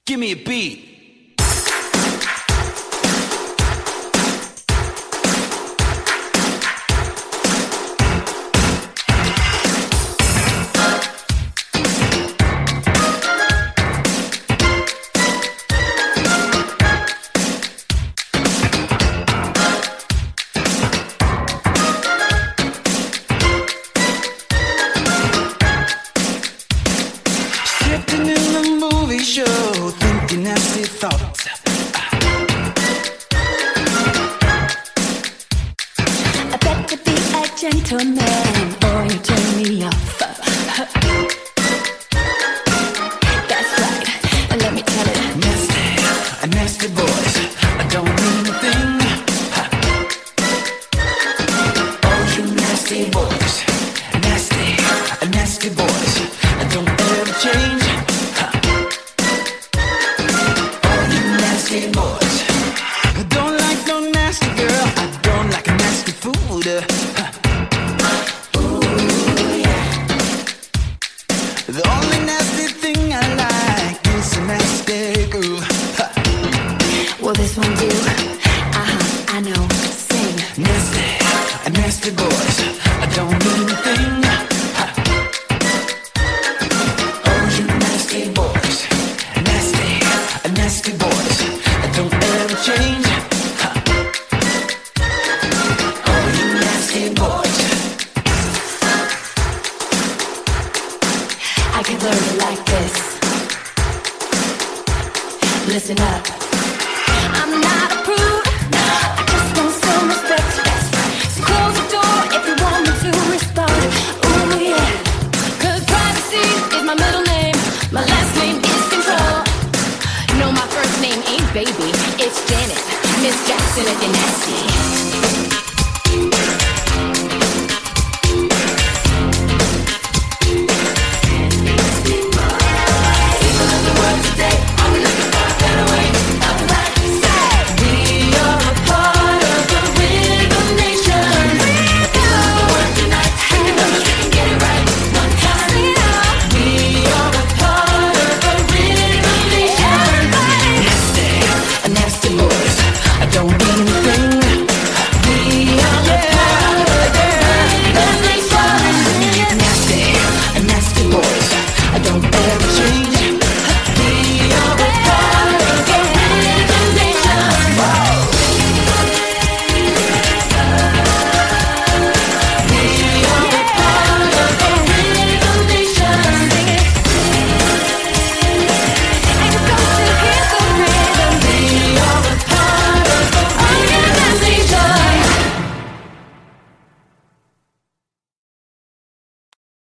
Give me a beat. Sitting in the movie show, thinking nasty thoughts. I better be a gentleman or you turn me off. That's right, let me tell it. Nasty boys, I don't mean a thing. Oh, you nasty boys, nasty boys, I don't ever change. Oh, you nasty boys, I don't like no nasty girl, I don't like a nasty food. Ooh, yeah. The only nasty thing I like is a nasty girl. Will this one do? I know. Sing. Nasty boys, I don't mean a thing. Oh, you nasty boys, nasty boys, I don't ever change. Oh, you nasty boys. I can learn it like this. Listen up. I'm not a prude. I just want some respect. So close the door if you want me to respond. Ooh, yeah. 'Cause privacy is my middle name. My last name is Control. No, my first name ain't Baby. It's Janet. Miss Jackson if you're nasty.